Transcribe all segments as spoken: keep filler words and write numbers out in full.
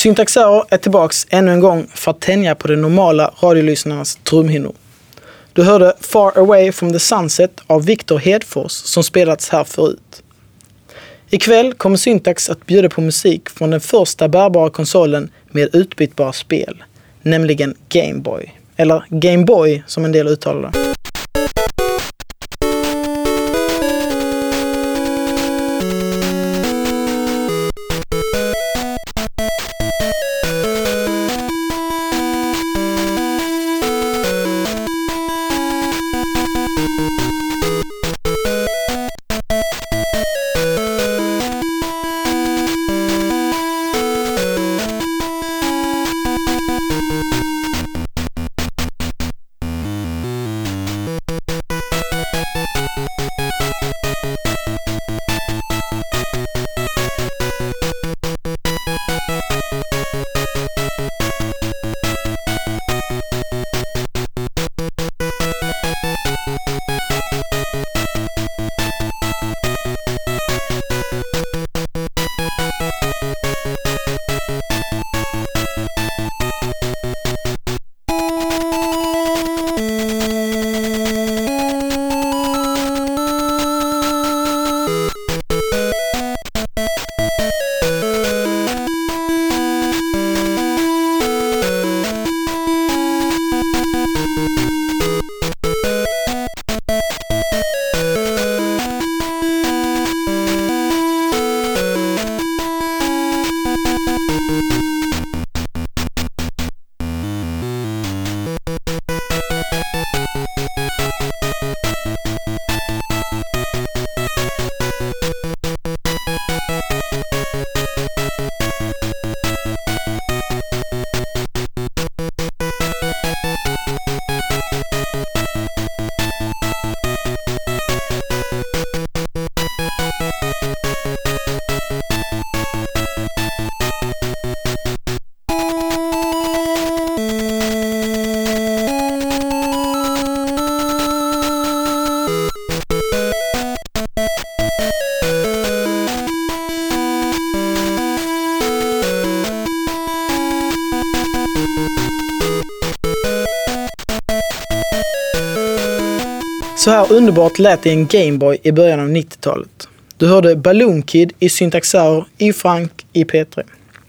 Syntax Error är tillbaks ännu en gång för att tänja på de normala radiolyssnarnas trumhinnor. Du hörde Far Away from the Sunset av Viktor Hedfors som spelats här förut. Ikväll kommer Syntax att bjuda på musik från den första bärbara konsolen med utbytbara spel, nämligen Game Boy. Eller Game Boy som en del uttalar det. Så här underbart lät det en Game Boy i början av nittiotalet. Du hörde Balloon Kid i Syntax Error i Frank i P tre.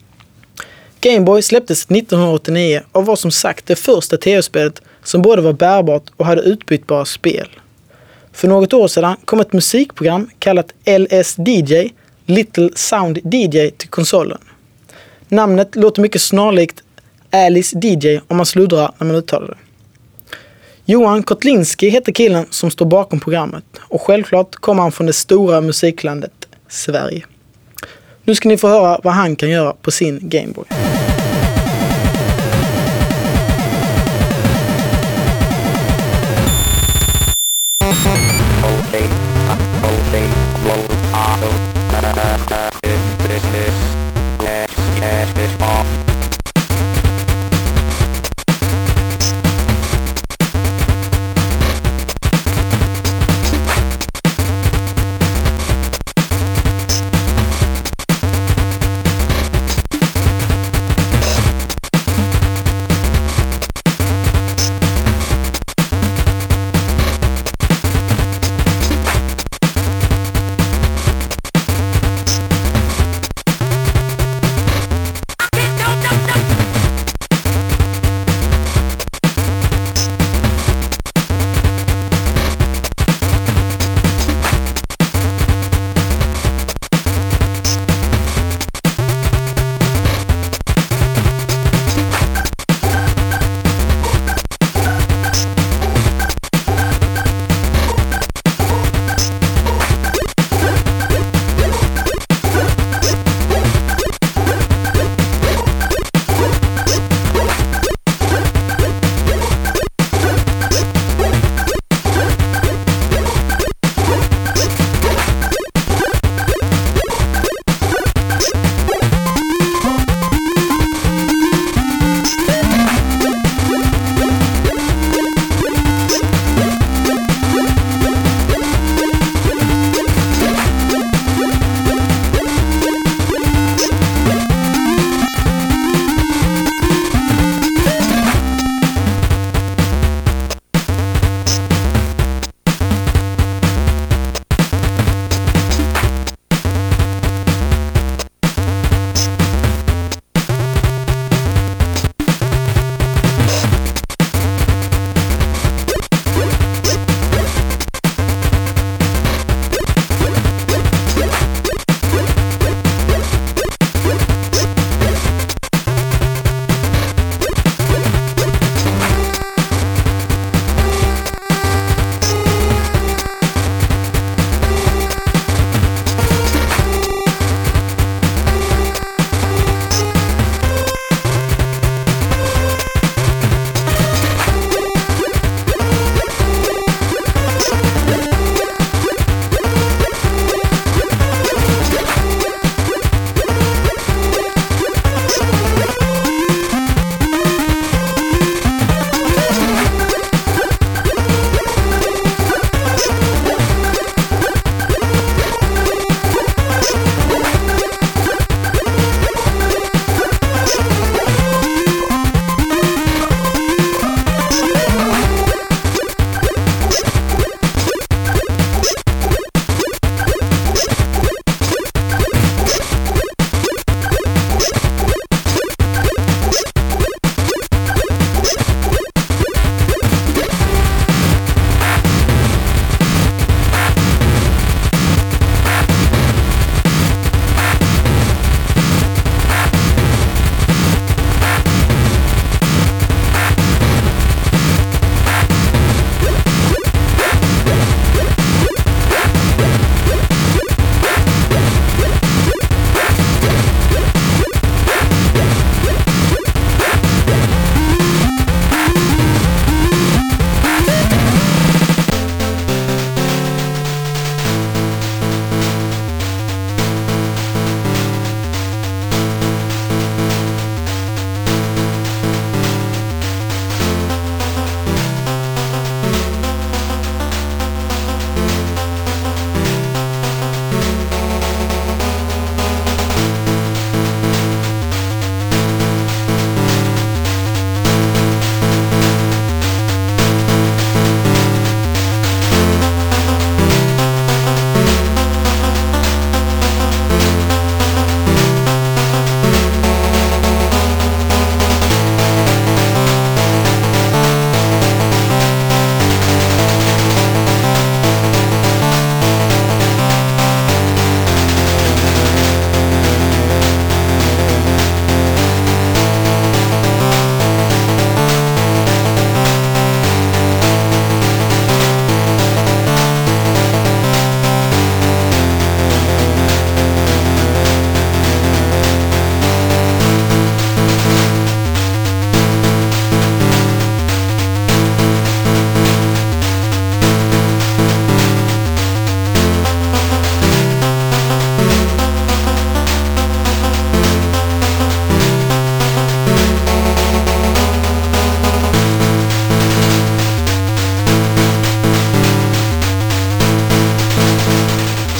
Game Boy släpptes nittonhundraåttionio och var som sagt det första tv-spelet som både var bärbart och hade utbytbara spel. För något år sedan kom ett musikprogram kallat L S D J, Little Sound D J, till konsolen. Namnet låter mycket snarlikt Alice D J om man sluddrar när man uttalar det. Johan Kotlinski heter killen som står bakom programmet och självklart kommer han från det stora musiklandet Sverige. Nu ska ni få höra vad han kan göra på sin Game Boy.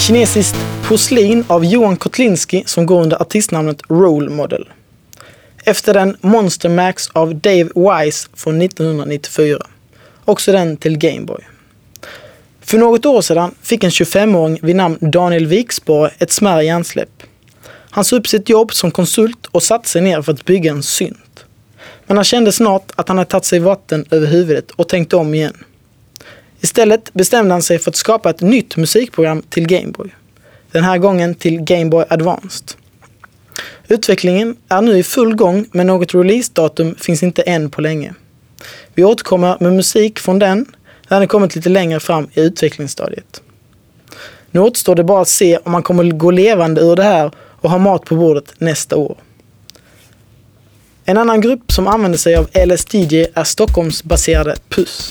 Kinesiskt porslin av Johan Kotlinski som går under artistnamnet Role Model. Efter den Monster Max av Dave Wise från nittonhundranittiofyra. Också den till Game Boy. För något år sedan fick en tjugofemåring vid namn Daniel Viksborg ett smärre hjärnsläpp. Han sa upp sitt jobb som konsult och satte sig ner för att bygga en synt. Men han kände snart att han hade tagit sig vatten över huvudet och tänkte om igen. Istället bestämde han sig för att skapa ett nytt musikprogram till Game Boy. Den här gången till Game Boy Advanced. Utvecklingen är nu i full gång, men något releasedatum finns inte än på länge. Vi återkommer med musik från den när den kommit lite längre fram i utvecklingsstadiet. Nu återstår det bara att se om man kommer gå levande ur det här och ha mat på bordet nästa år. En annan grupp som använder sig av L S D J är Stockholmsbaserade Puss.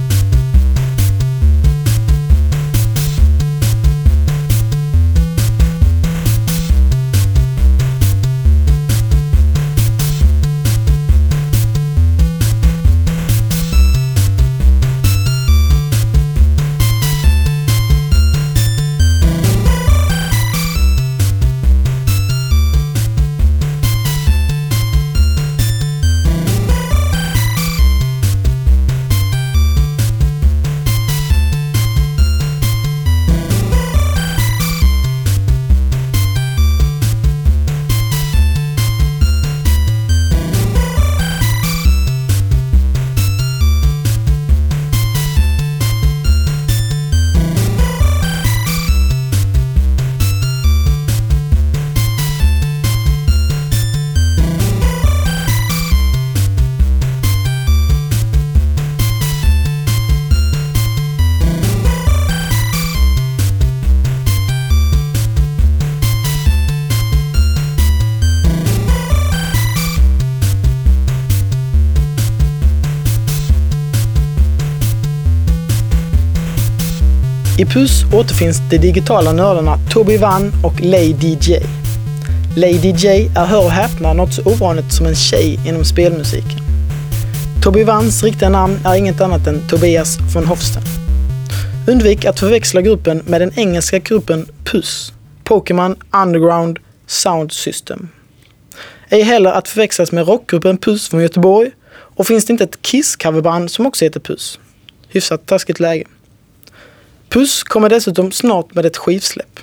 I Puss återfinns de digitala nördarna Toby Vann och Lady J. Lady J är, hör och häpna, något så ovanligt som en tjej inom spelmusiken. Toby Vanns riktiga namn är inget annat än Tobias von Hofsten. Undvik att förväxla gruppen med den engelska gruppen Puss, Pokémon Underground Sound System. Ej heller att förväxlas med rockgruppen Puss från Göteborg, och finns det inte ett Kiss-coverband som också heter Puss. Hyfsat taskigt läge. Puss kommer dessutom snart med ett skivsläpp.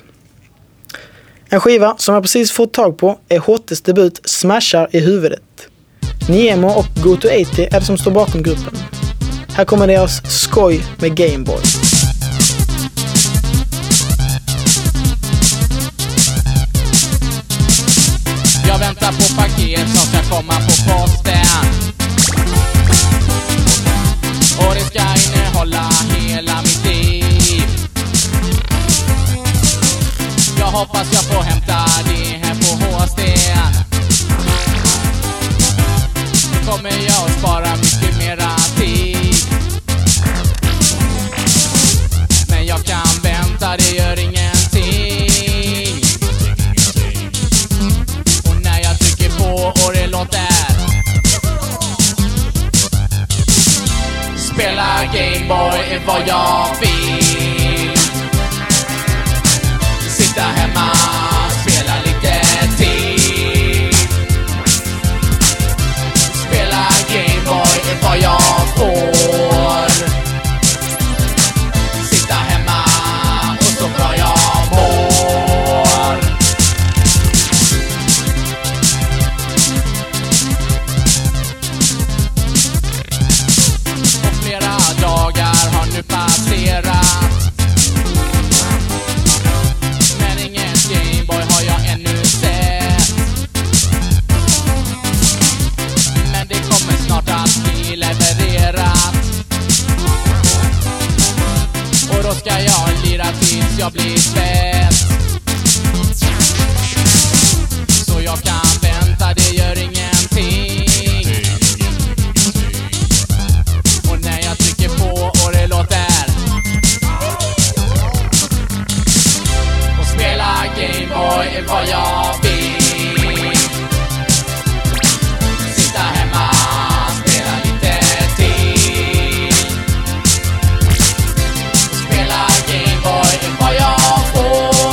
En skiva som jag precis fått tag på är H T:s debut Smashar i huvudet. Niemo och Goto åttio är det som står bakom gruppen. Här kommer deras skoj med Game Boy. Jag väntar på paket som ska komma på posten. Och det ska innehålla hela mitt liv. Jag hoppas jag får hämta det här på H S D. Nu kommer jag att spara mycket mera tid. Men jag kan vänta, det gör ingenting. Och när jag trycker på och det låter, spela Gameboy är vad jag vill. Sitta hemma, spela lite till. Spela Gameboy är vad jag får. Sitta hemma och så bra jag mår. Och flera dagar har nu passerat, men ingen Gameboy har jag ännu sett. Men det kommer snart att bli levererat, och då ska jag lira tills jag blir svett. Så jag kan vänta, det gör ingenting. Och när jag trycker på och det låter, och spela Gameboy är vad jag vill. Sitta hemma, spela lite till. Spela Gameboy är vad jag får.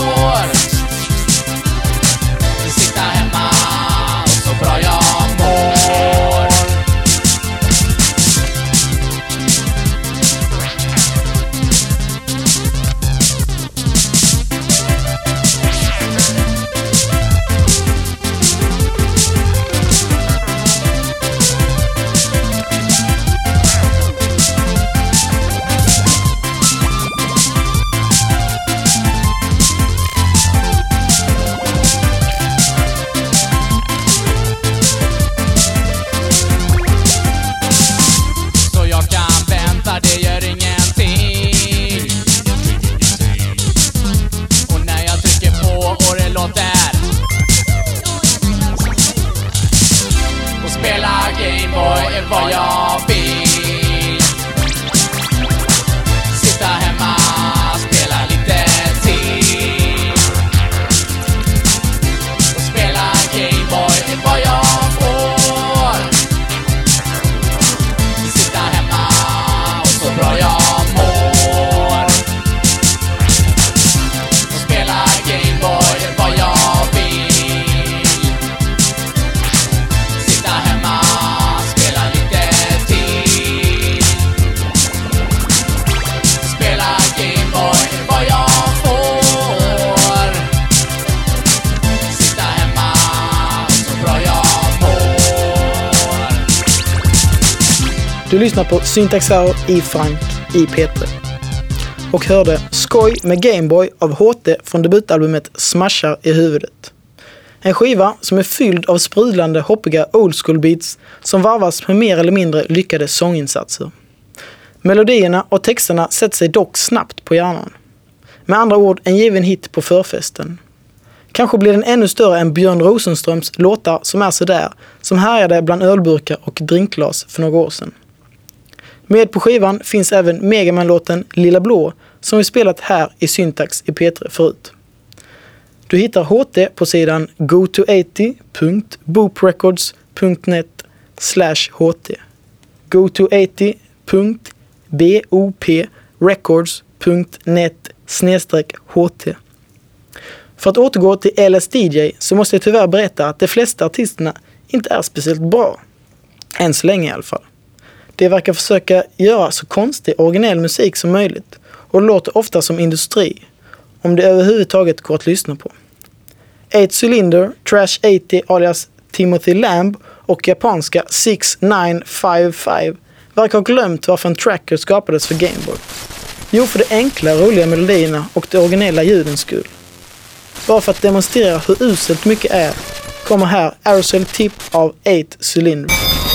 Du lyssnar på Syntax Error i Frank i P tre. Och hörde Skoj med Gameboy av H T från debutalbumet Smashar i huvudet. En skiva som är fylld av sprudlande, hoppiga old school beats som varvas med mer eller mindre lyckade sånginsatser. Melodierna och texterna sätter sig dock snabbt på hjärnan. Med andra ord en given hit på förfesten. Kanske blir den ännu större än Björn Rosenströms låtar som är så där, som härjade bland ölburkar och drinkglas för några år sedan. Med på skivan finns även Megaman-låten Lilla Blå som vi spelat här i Syntax i P tre förut. Du hittar H T på sidan go to åttio punkt booprecords punkt net slash ht. go to åttio punkt booprecords punkt net snedstreck ht. För att återgå till L S D J så måste jag tyvärr berätta att de flesta artisterna inte är speciellt bra. Än så länge i alla fall. De verkar försöka göra så konstig originell musik som möjligt och låter ofta som industri, om det överhuvudtaget går att lyssna på. åtta Cylinder, Trash åttio alias Timothy Lamb och japanska sex nine five five verkar ha glömt varför en tracker skapades för Gameboy. Jo, för de enkla, roliga melodierna och de originella ljudens skull. Bara för att demonstrera hur uselt mycket är kommer här Aerosol Tip av åtta Cylinder.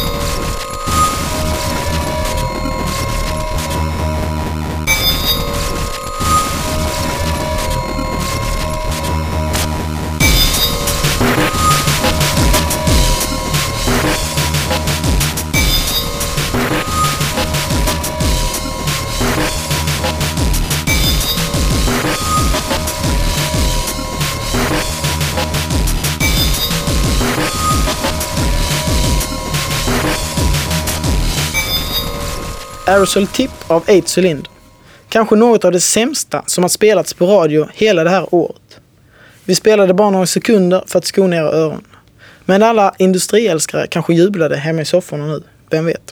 Aerosol Tip av åtta Cylinder. Kanske något av det sämsta som har spelats på radio hela det här året. Vi spelade bara några sekunder för att skona era öron. Men alla industriälskare kanske jublade hemma i sofforna nu. Vem vet?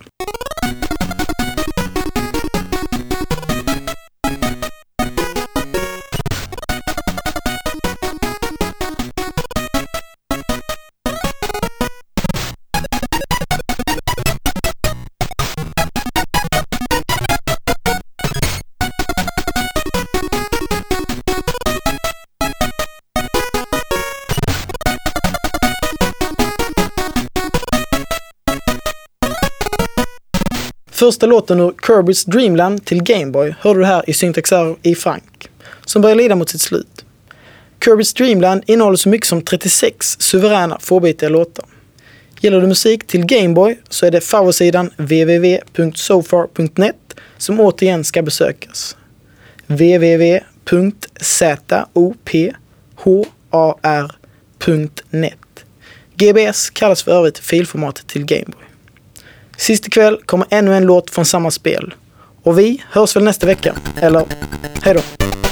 Första låten ur Kirby's Dreamland till Gameboy hörde du här i Syntax Error i Frank, som börjar lida mot sitt slut. Kirby's Dreamland innehåller så mycket som trettiosex suveräna fårbitiga låtar. Gillar du musik till Gameboy så är det favorsidan w w w punkt sofar punkt net som återigen ska besökas. w w w punkt sofar punkt net. G B S kallas för övrigt filformatet till Gameboy. Sist ikväll kommer ännu en låt från samma spel. Och vi hörs väl nästa vecka. Eller, hej då.